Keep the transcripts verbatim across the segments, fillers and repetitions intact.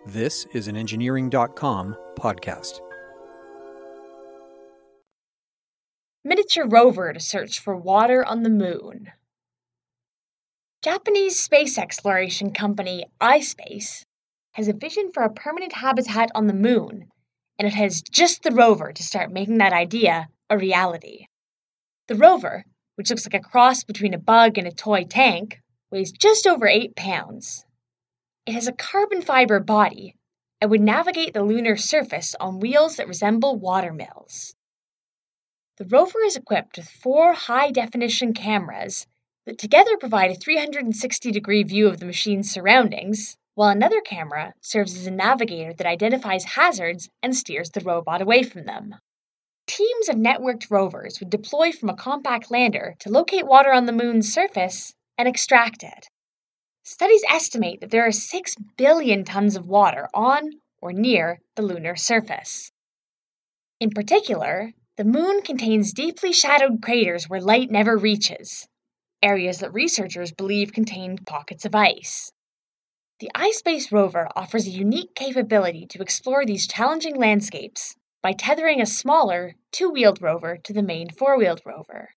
This is an engineering dot com podcast. Miniature rover to search for water on the moon. Japanese space exploration company iSpace has a vision for a permanent habitat on the moon, and it has just the rover to start making that idea a reality. The rover, which looks like a cross between a bug and a toy tank, weighs just over eight pounds. It has a carbon fiber body and would navigate the lunar surface on wheels that resemble water mills. The rover is equipped with four high-definition cameras that together provide a three hundred sixty degree view of the machine's surroundings, while another camera serves as a navigator that identifies hazards and steers the robot away from them. Teams of networked rovers would deploy from a compact lander to locate water on the moon's surface and extract it. Studies estimate that there are six billion tons of water on or near the lunar surface. In particular, the moon contains deeply shadowed craters where light never reaches, areas that researchers believe contain pockets of ice. The iSpace rover offers a unique capability to explore these challenging landscapes by tethering a smaller, two-wheeled rover to the main four-wheeled rover.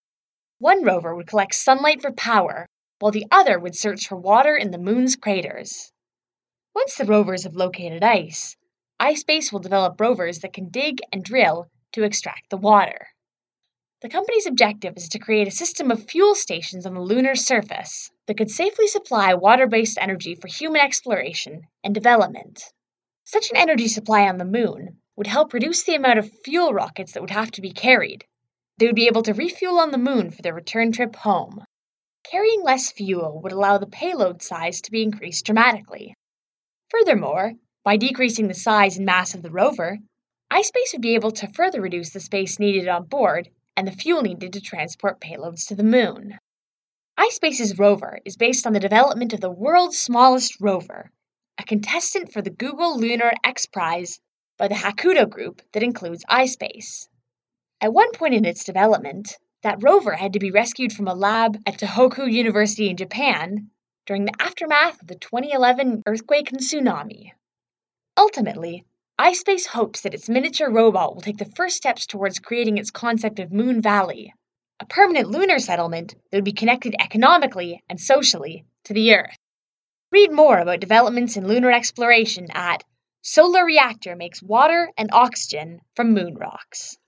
One rover would collect sunlight for power, while the other would search for water in the moon's craters. Once the rovers have located ice, iSpace will develop rovers that can dig and drill to extract the water. The company's objective is to create a system of fuel stations on the lunar surface that could safely supply water-based energy for human exploration and development. Such an energy supply on the moon would help reduce the amount of fuel rockets that would have to be carried. They would be able to refuel on the moon for their return trip home. Carrying less fuel would allow the payload size to be increased dramatically. Furthermore, by decreasing the size and mass of the rover, iSpace would be able to further reduce the space needed on board and the fuel needed to transport payloads to the moon. iSpace's rover is based on the development of the world's smallest rover, a contestant for the Google Lunar X Prize by the Hakuto Group that includes iSpace. At one point in its development, that rover had to be rescued from a lab at Tohoku University in Japan during the aftermath of the twenty eleven earthquake and tsunami. Ultimately, iSpace hopes that its miniature robot will take the first steps towards creating its concept of Moon Valley, a permanent lunar settlement that would be connected economically and socially to the Earth. Read more about developments in lunar exploration at Solar Reactor Makes Water and Oxygen from Moon Rocks.